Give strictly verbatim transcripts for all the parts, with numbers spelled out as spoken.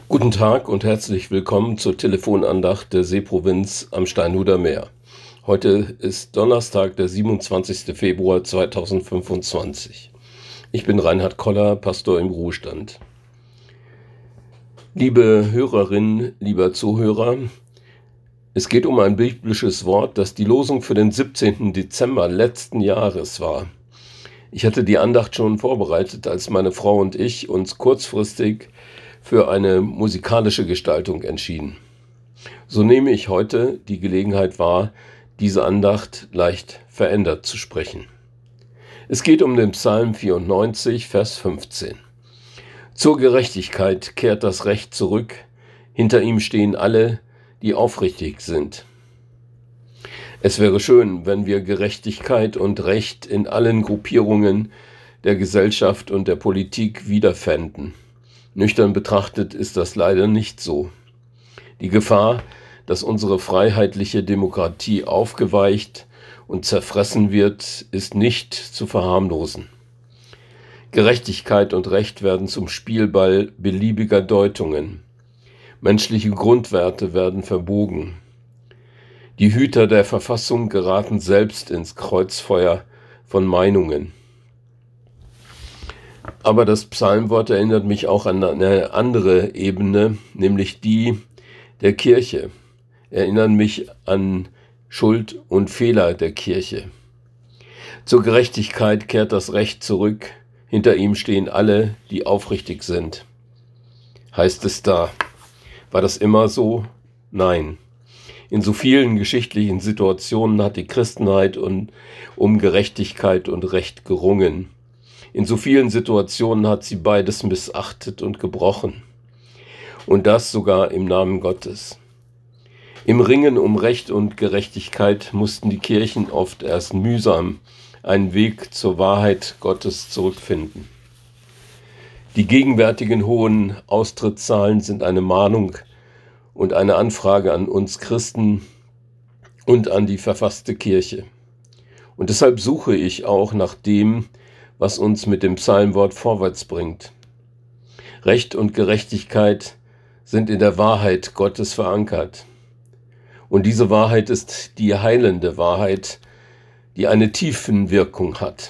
Guten Tag und herzlich willkommen zur Telefonandacht der Seeprovinz am Steinhuder Meer. Heute ist Donnerstag, der siebenundzwanzigster Februar zweitausendfünfundzwanzig. Ich bin Reinhard Koller, Pastor im Ruhestand. Liebe Hörerinnen, lieber Zuhörer, es geht um ein biblisches Wort, das die Losung für den siebzehnten Dezember letzten Jahres war. Ich hatte die Andacht schon vorbereitet, als meine Frau und ich uns kurzfristig für eine musikalische Gestaltung entschieden. So nehme ich heute die Gelegenheit wahr, diese Andacht leicht verändert zu sprechen. Es geht um den Psalm vierundneunzig, Vers fünfzehn. Zur Gerechtigkeit kehrt das Recht zurück, hinter ihm stehen alle, die aufrichtig sind. Es wäre schön, wenn wir Gerechtigkeit und Recht in allen Gruppierungen der Gesellschaft und der Politik wiederfänden. Nüchtern betrachtet ist das leider nicht so. Die Gefahr, dass unsere freiheitliche Demokratie aufgeweicht und zerfressen wird, ist nicht zu verharmlosen. Gerechtigkeit und Recht werden zum Spielball beliebiger Deutungen. Menschliche Grundwerte werden verbogen. Die Hüter der Verfassung geraten selbst ins Kreuzfeuer von Meinungen. Aber das Psalmwort erinnert mich auch an eine andere Ebene, nämlich die der Kirche. Erinnern mich an Schuld und Fehler der Kirche. Zur Gerechtigkeit kehrt das Recht zurück, hinter ihm stehen alle, die aufrichtig sind. Heißt es da. War das immer so? Nein. In so vielen geschichtlichen Situationen hat die Christenheit um Gerechtigkeit und Recht gerungen. In so vielen Situationen hat sie beides missachtet und gebrochen. Und das sogar im Namen Gottes. Im Ringen um Recht und Gerechtigkeit mussten die Kirchen oft erst mühsam einen Weg zur Wahrheit Gottes zurückfinden. Die gegenwärtigen hohen Austrittszahlen sind eine Mahnung und eine Anfrage an uns Christen und an die verfasste Kirche. Und deshalb suche ich auch nach dem, was uns mit dem Psalmwort vorwärts bringt. Recht und Gerechtigkeit sind in der Wahrheit Gottes verankert. Und diese Wahrheit ist die heilende Wahrheit, die eine Tiefenwirkung hat.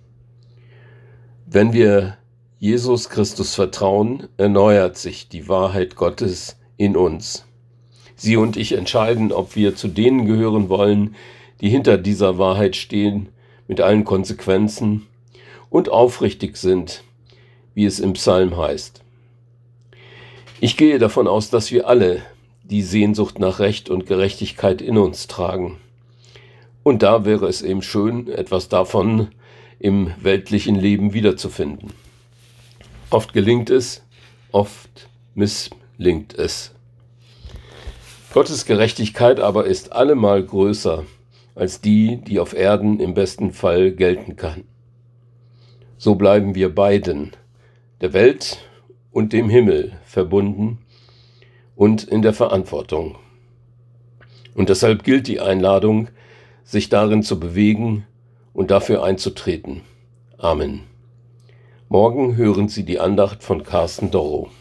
Wenn wir Jesus Christus vertrauen, erneuert sich die Wahrheit Gottes in uns. Sie und ich entscheiden, ob wir zu denen gehören wollen, die hinter dieser Wahrheit stehen, mit allen Konsequenzen und aufrichtig sind, wie es im Psalm heißt. Ich gehe davon aus, dass wir alle die Sehnsucht nach Recht und Gerechtigkeit in uns tragen. Und da wäre es eben schön, etwas davon im weltlichen Leben wiederzufinden. Oft gelingt es, oft misslingt es. Gottes Gerechtigkeit aber ist allemal größer als die, die auf Erden im besten Fall gelten kann. So bleiben wir beiden, der Welt und dem Himmel, verbunden und in der Verantwortung. Und deshalb gilt die Einladung, sich darin zu bewegen und dafür einzutreten. Amen. Morgen hören Sie die Andacht von Carsten Dorrow.